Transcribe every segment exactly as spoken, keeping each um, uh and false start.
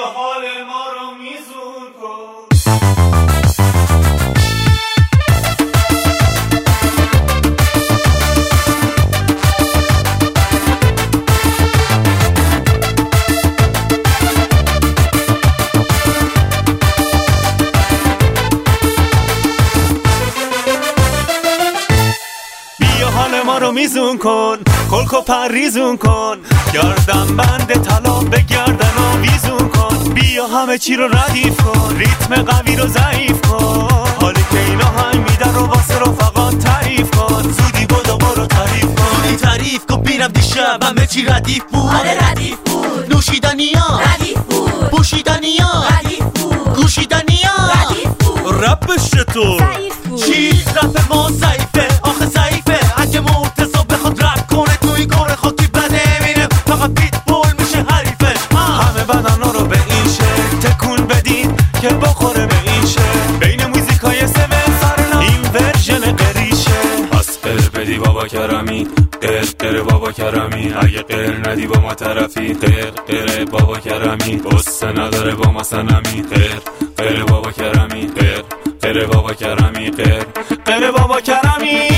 حال ما رو میزون کن. حال ما رو میزون کن، کلک و پریزون کن، گردن بند طلا به گردن آویزون کن. بیا همه چی رو ردیف کن، ریتم قوی رو ضعیف کن. حالی که اینا هنگ میدن رو واسه رفقات تعریف کن. زودی بدو برو تعریف کن، زودی تعریف کن بینم دیشب همه چی ردیف بود. آره ردیف بود. نوشیدنیا ردیف بود. پوشیدنیا ردیف بود. گوشیدنیا ردیف بود. رپش چطور؟ ضعیف بود. چی رپ ما ضعیفه؟ آخه ضعیفه. اگه مرتضی بخواد رپ کنه توی کار خودی بده میره فقط پیت بول میشه حریفش. همه بدن رو به این شکل تکون بدین که بخوره به این شکل. بین موزیکای سون سرنا این ورژن قریشه. پس قر بدی بابا کرمی، قر قر بابا کرمی. اگه قر ندی با ما طرفی، قر قر بابا کرمی. قصه نداره با ما سنمی، قر قر بابا کرمی، قر قر بابا کرمی، قر قر بابا کرمی.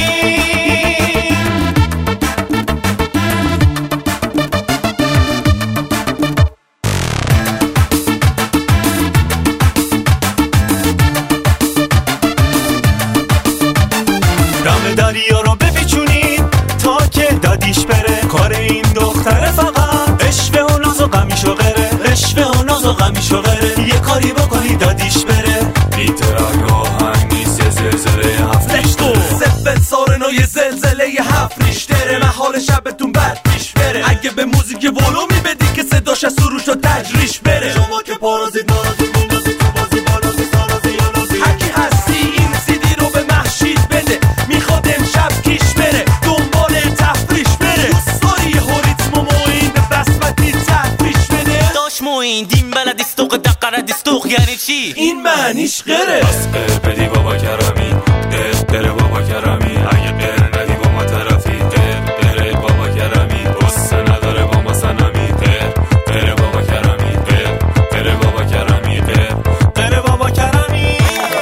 دم دریا رو بپیچونید تا که دادیش بره. کار این دختره فقط عشق و ناز و غمیش و غره، عشق و ناز و غمیش و غره. یه کاری بکنی دادیش بره. بیتر اگه آهنگ نیست یه زلزله هفت ریشتر. سفت سارنا یه زلزله یه هفت ریشتره. محال شبتون بد پیش بره. اگه به موزیک ولو میبدی که صداش از سروش و تجریش بره. شما که پارازید نارازید میندازید تو بازی بارازی سارازی یا نازی. هرکی هستی این سیدی رو به محشید بده. میخواد امشب کیش بره دنبال تفریش بره. دوست داری هوریتم و موین به بسمتی تفریش بده. داش موین دیم بلد استوق دقره دستوق یعنی چی؟ این معنیش غره. بس قر بدی بابا کرمی، قر قر بابا کرمی. اگه قر ندی با ما طرفی، قر قر بابا کرمی. قصه نداره با ما سنمی، قر قر بابا کرمی، قر قر بابا کرمی، قر قر بابا کرمی.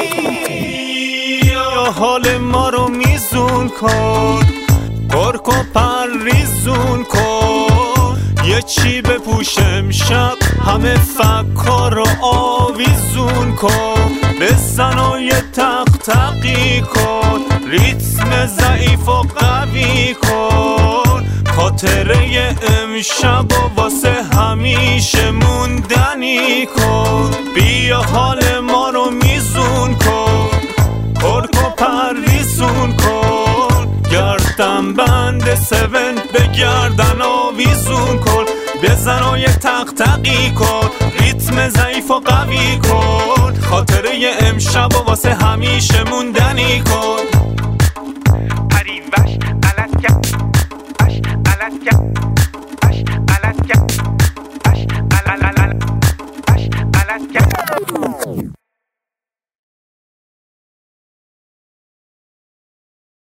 یا حال ما رو میزون کن، کرک و پریزون کن. یه چی بپوشم شب همه فکر رو آویزون کن. بزن و یه تق تقی کن، ریتم ضعیف و قوی کن. خاطره امشب و واسه همیشه موندنی کن. بیا حال ما رو میزون کن، کرک و پریزون کن. گردن بند سون به گردن آویزون کن. بزن و یه تق تقی کن، ریتم ضعیف و قوی کن. خاطره امشب و واسه همیشه موندنی کن.